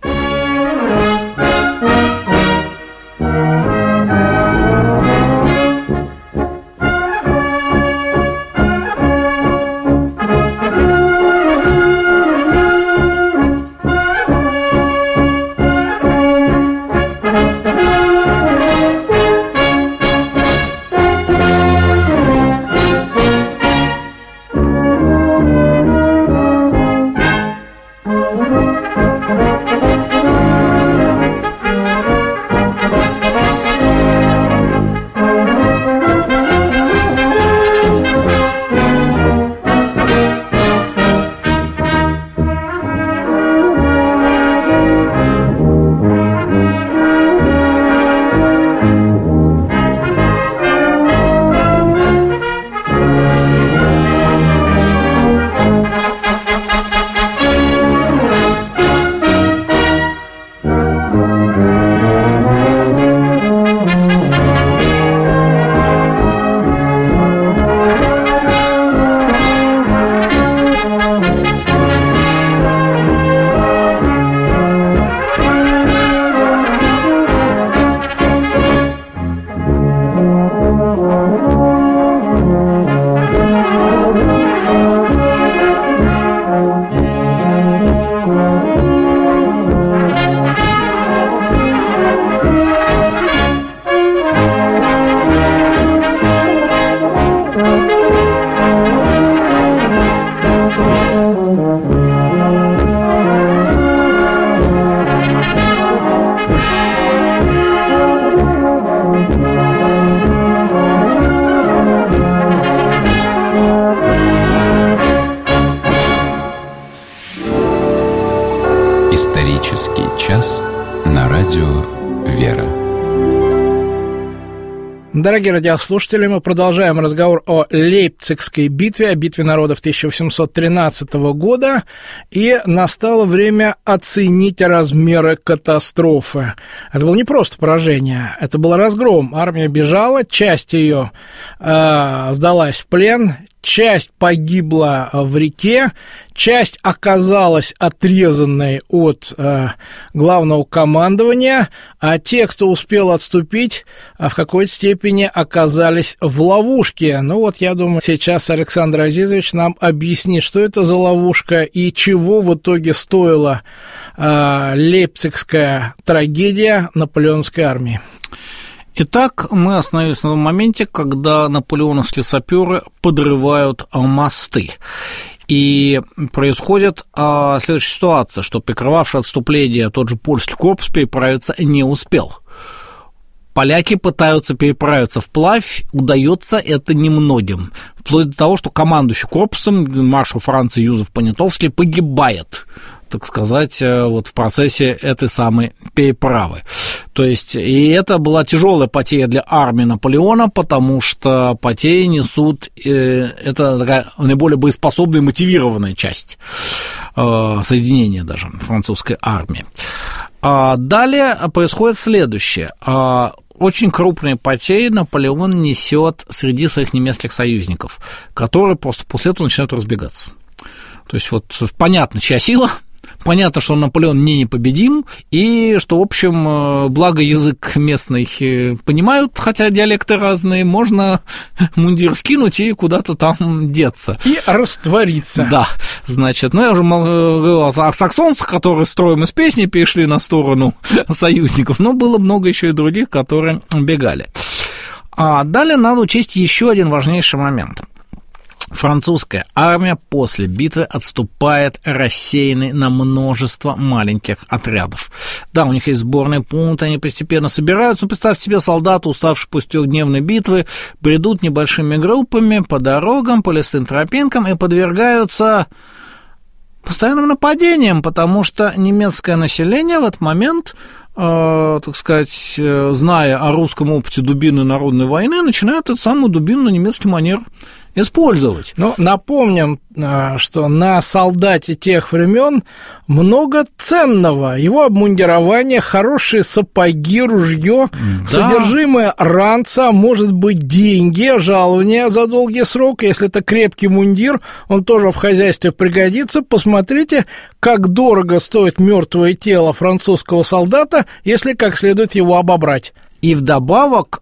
Исторический час на радио «Вера». Дорогие радиослушатели, мы продолжаем разговор о Лейпцигской битве, о битве народов 1813 года, и настало время оценить размеры катастрофы. Это было не просто поражение, это был разгром. Армия бежала, часть ее сдалась в плен, часть погибла в реке, часть оказалась отрезанной от главного командования, а те, кто успел отступить, в какой-то степени оказались в ловушке. Ну вот, я думаю, сейчас Александр Азизович нам объяснит, что это за ловушка и чего в итоге стоила лейпцигская трагедия наполеоновской армии. Итак, мы остановились на том моменте, когда наполеоновские саперы подрывают мосты. И происходит следующая ситуация, что прикрывавший отступление тот же польский корпус переправиться не успел. Поляки пытаются переправиться вплавь, удается это немногим. Вплоть до того, что командующий корпусом, маршал Франции Юзеф Понятовский, погибает, так сказать, вот в процессе этой самой переправы. То есть, и это была тяжелая потеря для армии Наполеона, потому что потери несут, это такая наиболее боеспособная и мотивированная часть соединения даже французской армии. Далее происходит следующее. Очень крупные потери Наполеон несет среди своих немецких союзников, которые просто после этого начинают разбегаться. То есть, вот понятно, чья сила. Понятно, что Наполеон не непобедим, и что, в общем, благо язык местный понимают, хотя диалекты разные, можно мундир скинуть и куда-то там деться. И раствориться. Да, значит, я уже говорил о саксонцах, которые строем из песни перешли на сторону союзников, но было много еще и других, которые бегали. А далее надо учесть еще один важнейший момент. Французская армия после битвы отступает рассеянной на множество маленьких отрядов. Да, у них есть сборные пункты, они постепенно собираются, но представьте себе, солдаты, уставшие после трехдневной битвы, бредут небольшими группами по дорогам, по лесным тропинкам и подвергаются Постоянным нападением, потому что немецкое население в этот момент, так сказать, зная о русском опыте дубины народной войны, начинает эту самую дубину на немецкий манер использовать. Ну, напомним, что на солдате тех времен много ценного. Его обмундирование, хорошие сапоги, ружье, да. Содержимое ранца, может быть, деньги, жалование за долгий срок. Если это крепкий мундир, он тоже в хозяйстве пригодится. Посмотрите, как дорого стоит мертвое тело французского солдата, если как следует его обобрать. И вдобавок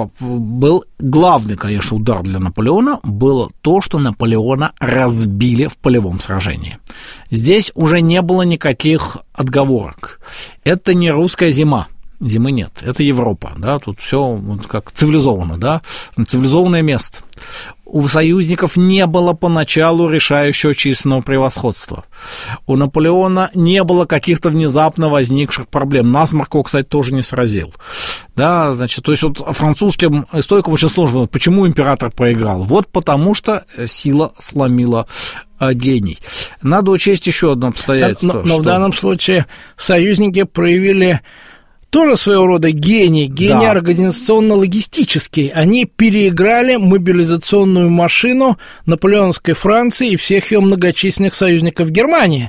был главный, конечно, удар для Наполеона, было то, что Наполеона разбили в полевом сражении. Здесь уже не было никаких отговорок. Это не русская зима. Зимы нет, это Европа, да, тут все вот как цивилизованно, да, цивилизованное место. У союзников не было поначалу решающего численного превосходства. У Наполеона не было каких-то внезапно возникших проблем. Насморк его, кстати, тоже не сразил. Да, значит, то есть вот французским историкам очень сложно, почему император проиграл. Вот потому что сила сломила гений. Надо учесть еще одно обстоятельство. Но в данном случае союзники проявили тоже своего рода гений да. Организационно-логистический. Они переиграли мобилизационную машину наполеоновской Франции и всех ее многочисленных союзников Германии.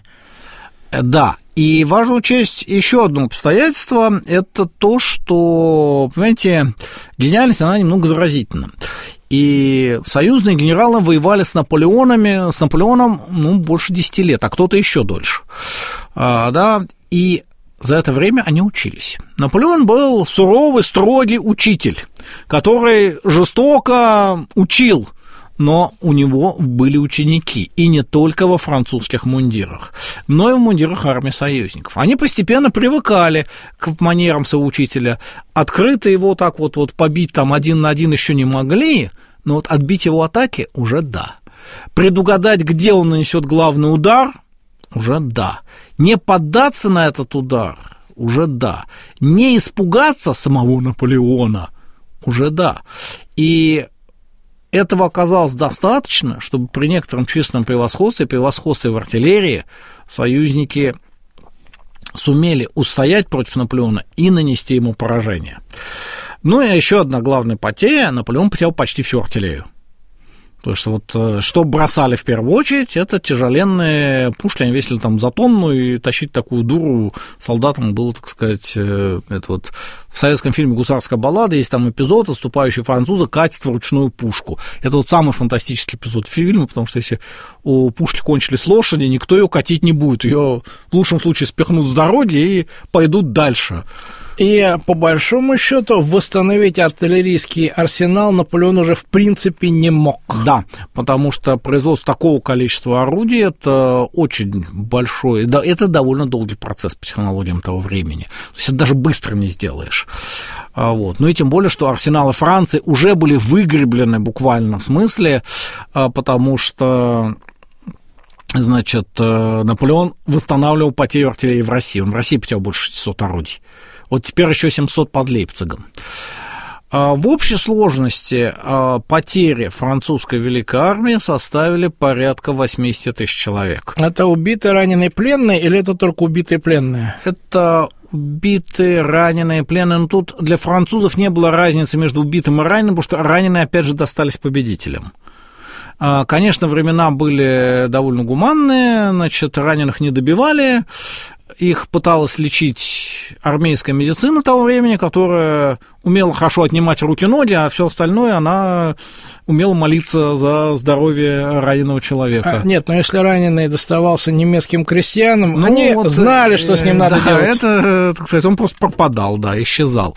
Да, и важно учесть еще одно обстоятельство, это то, что, понимаете, гениальность, она немного заразительна. И союзные генералы воевали с Наполеоном, больше 10 лет, а кто-то еще дольше. Да, и за это время они учились. Наполеон был суровый, строгий учитель, который жестоко учил, но у него были ученики, и не только во французских мундирах, но и в мундирах армии союзников. Они постепенно привыкали к манерам своего учителя. Открыто его так вот побить там 1 на 1 еще не могли, но вот отбить его атаки уже да. Предугадать, где он нанесет главный удар, уже да. Не поддаться на этот удар, уже да. Не испугаться самого Наполеона, уже да. И этого оказалось достаточно, чтобы при некотором численном превосходстве в артиллерии союзники сумели устоять против Наполеона и нанести ему поражение. Ну и еще одна главная потеря: Наполеон потерял почти всю артиллерию. Потому что вот что бросали в первую очередь, это тяжеленные пушки, они весили там за тонну, и тащить такую дуру солдатам было, так сказать, это вот в советском фильме «Гусарская баллада» есть там эпизод, отступающий французы катят вручную пушку. Это вот самый фантастический эпизод фильма, потому что если у пушки кончились лошади, никто ее катить не будет, ее в лучшем случае спихнут с дороги и пойдут дальше. И, по большому счету, восстановить артиллерийский арсенал Наполеон уже в принципе не мог. Да, потому что производство такого количества орудий – это очень большой, это довольно долгий процесс по технологиям того времени. То есть это даже быстро не сделаешь. Вот. Ну и тем более, что арсеналы Франции уже были выгреблены буквально в смысле, потому что, значит, Наполеон восстанавливал потерю артиллерии в России. Он в России потерял больше 600 орудий. Вот теперь еще 700 под Лейпцигом. В общей сложности потери французской Великой Армии составили порядка 80 тысяч человек. Это убитые, раненые, пленные, или это только убитые, пленные? Это убитые, раненые, пленные. Но тут для французов не было разницы между убитым и раненым, потому что раненые, опять же, достались победителям. Конечно, времена были довольно гуманные, значит, раненых не добивали, их пыталась лечить армейская медицина того времени, которая умела хорошо отнимать руки-ноги, а все остальное она умела молиться за здоровье раненого человека. Нет, но если раненый доставался немецким крестьянам, они вот знали, что с ним надо делать. Это, так сказать, он просто пропадал, да, исчезал.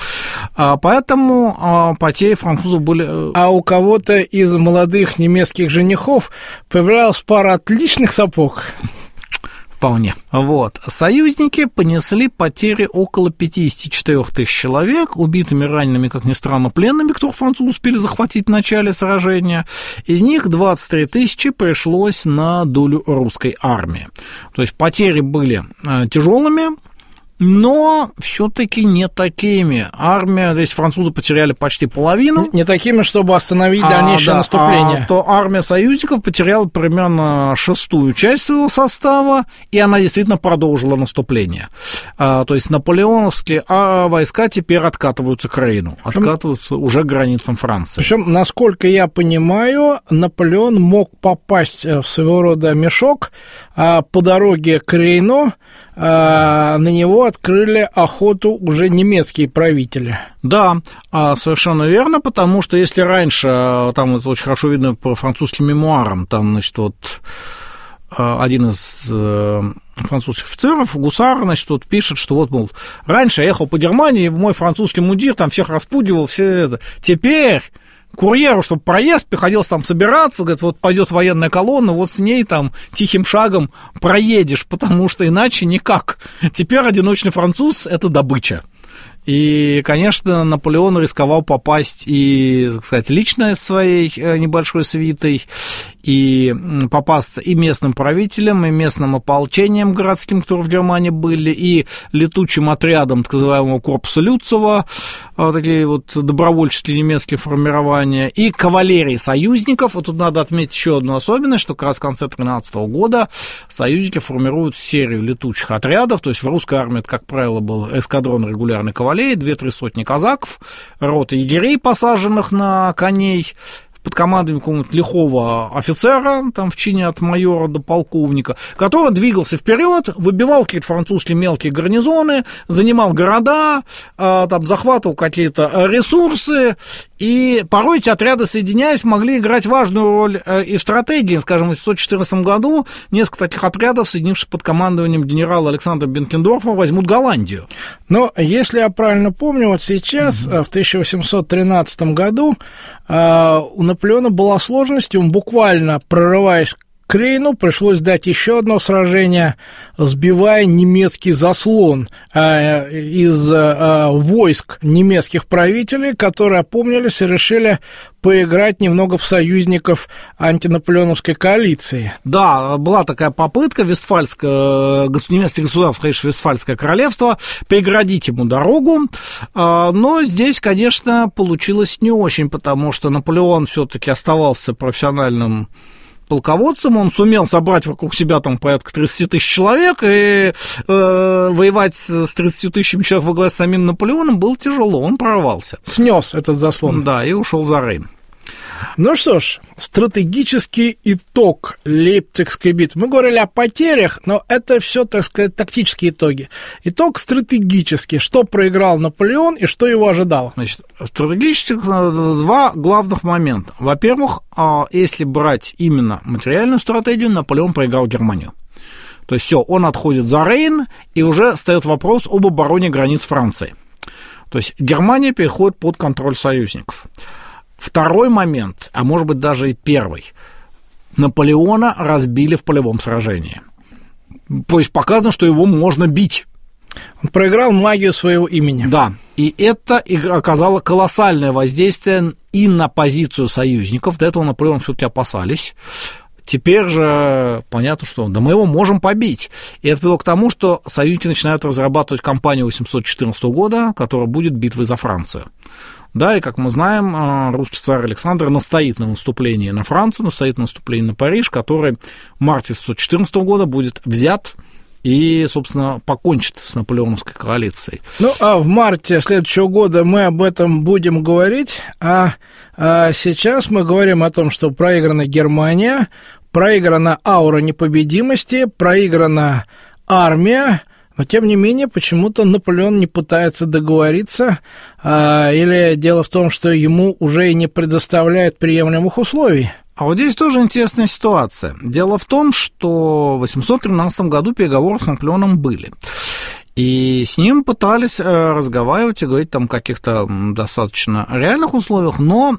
Поэтому потери французов были... А у кого-то из молодых немецких женихов появлялась пара отличных сапог. Вполне. Вот. Союзники понесли потери около 54 тысяч человек, убитыми, ранеными, как ни странно, пленными, которых французы успели захватить в начале сражения. Из них 23 тысячи пришлось на долю русской армии. То есть потери были тяжелыми, но все-таки не такими. Армия, здесь французы потеряли почти половину. Не такими, чтобы остановить дальнейшее наступление. То армия союзников потеряла примерно 1/6 часть своего состава, и она действительно продолжила наступление. То есть наполеоновские войска теперь откатываются к Рейну, откатываются уже к границам Франции. Причем, насколько я понимаю, Наполеон мог попасть в своего рода мешок по дороге к Рейну. На него открыли охоту уже немецкие правители. Да, совершенно верно, потому что если раньше, там это очень хорошо видно по французским мемуарам, там, значит, вот один из французских офицеров, гусар, значит, вот пишет, что вот, мол, раньше я ехал по Германии, мой французский мундир там всех распугивал, все это. Теперь курьеру, чтобы проезд, приходилось там собираться, говорит, вот пойдет военная колонна, вот с ней там тихим шагом проедешь, потому что иначе никак. Теперь одиночный француз – это добыча. И, конечно, Наполеон рисковал попасть и, так сказать, лично своей небольшой свитой, и попасться и местным правителям, и местным ополчением городским, которые в Германии были, и летучим отрядом так называемого корпуса Люцева, такие вот добровольческие немецкие формирования, и кавалерии союзников. И тут надо отметить еще одну особенность, что как раз в конце 13 года союзники формируют серию летучих отрядов, то есть в русской армии это, как правило, был эскадрон регулярной кавалерии, 2-3 сотни казаков, рота егерей, посаженных на коней, под командой какого-нибудь лихого офицера, там в чине от майора до полковника, который двигался вперед, выбивал какие-то французские мелкие гарнизоны, занимал города, там захватывал какие-то ресурсы, и порой эти отряды, соединяясь, могли играть важную роль и в стратегии. Скажем, в 1914 году несколько таких отрядов, соединившись под командованием генерала Александра Бенкендорфа, возьмут Голландию. Но, если я правильно помню, вот сейчас, в 1813 году, у Наполеона была сложность, он буквально, прорываясь к Рейну, пришлось дать еще одно сражение, сбивая немецкий заслон из войск немецких правителей, которые опомнились и решили поиграть немного в союзников антинаполеоновской коалиции. Да, была такая попытка немецкое государство, конечно, Вестфальское королевство, переградить ему дорогу, но здесь, конечно, получилось не очень, потому что Наполеон все-таки оставался профессиональным полководцем, он сумел собрать вокруг себя там порядка 30 тысяч человек, и воевать с 30 тысячами человек во главе с самим Наполеоном было тяжело, он прорвался. Снес этот заслон. Да, и ушел за Рейн. Ну что ж, стратегический итог Лейпцигской битвы. Мы говорили о потерях, но это все, так сказать, тактические итоги. Итог стратегический. Что проиграл Наполеон и что его ожидало? Значит, стратегически два главных момента. Во-первых, если брать именно материальную стратегию, Наполеон проиграл Германию. То есть все, он отходит за Рейн, и уже встает вопрос об обороне границ Франции. То есть Германия переходит под контроль союзников. Второй момент, а может быть даже и первый, Наполеона разбили в полевом сражении. То есть показано, что его можно бить. Он проиграл магию своего имени. Да, и это оказало колоссальное воздействие и на позицию союзников. До этого Наполеона все-таки опасались. Теперь же понятно, что да мы его можем побить. И это привело к тому, что союзники начинают разрабатывать кампанию 814 года, которая будет битвой за Францию. Да, и, как мы знаем, русский царь Александр настоит на наступлении на Францию, настоит на наступлении на Париж, который в марте 1914 года будет взят и, собственно, покончит с наполеоновской коалицией. Ну, а в марте следующего года мы об этом будем говорить, а сейчас мы говорим о том, что проиграна Германия, проиграна аура непобедимости, проиграна армия. Но, тем не менее, почему-то Наполеон не пытается договориться, или дело в том, что ему уже и не предоставляют приемлемых условий. А вот здесь тоже интересная ситуация. Дело в том, что в 813 году переговоры с Наполеоном были. И с ним пытались разговаривать и говорить там о каких-то достаточно реальных условиях, но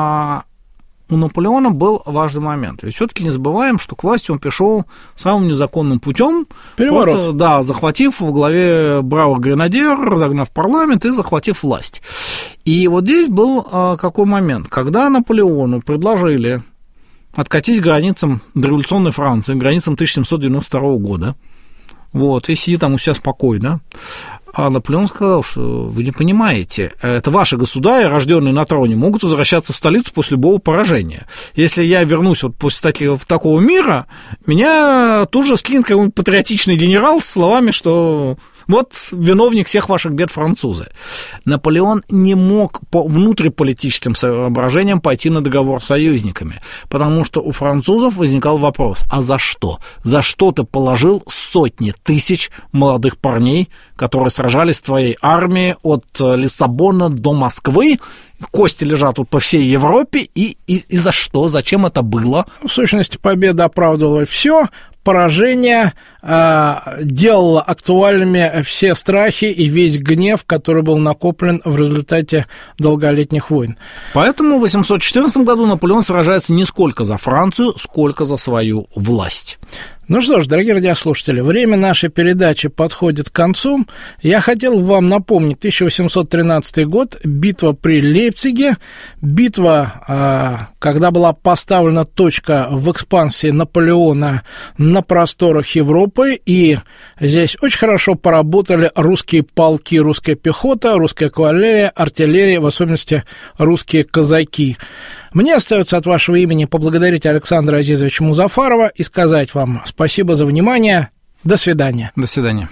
у Наполеона был важный момент. Ведь все-таки не забываем, что к власти он пришел самым незаконным путем. Переворот. Просто, да, захватив во главе бравых гренадеров, разогнав парламент и захватив власть. И вот здесь был какой момент, когда Наполеону предложили откатить к границам дореволюционной Франции, к границам 1792 года, вот, и сиди там у себя спокойно. А Наполеон сказал, что вы не понимаете, это ваши государи, рожденные на троне, могут возвращаться в столицу после любого поражения. Если я вернусь вот после такого мира, меня тут же скинет какой-нибудь патриотичный генерал с словами, что вот виновник всех ваших бед французы. Наполеон не мог по внутриполитическим соображениям пойти на договор с союзниками, потому что у французов возникал вопрос, а за что? За что ты положил сотни тысяч молодых парней, которые сражались в твоей армии от Лиссабона до Москвы, кости лежат вот по всей Европе, и за что? Зачем это было? В сущности, победа оправдывала все, поражение делало актуальными все страхи и весь гнев, который был накоплен в результате долголетних войн. Поэтому в 814 году Наполеон сражается не сколько за Францию, сколько за свою власть. Ну что ж, дорогие радиослушатели, время нашей передачи подходит к концу. Я хотел вам напомнить 1813 год, битва при Лейпциге, битва, когда была поставлена точка в экспансии Наполеона на просторах Европы, и здесь очень хорошо поработали русские полки, русская пехота, русская кавалерия, артиллерия, в особенности русские казаки. Мне остается от вашего имени поблагодарить Александра Азизовича Музафарова и сказать вам спасибо за внимание. До свидания. До свидания.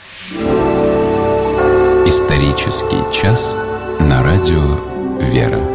Исторический час на радио «Вера».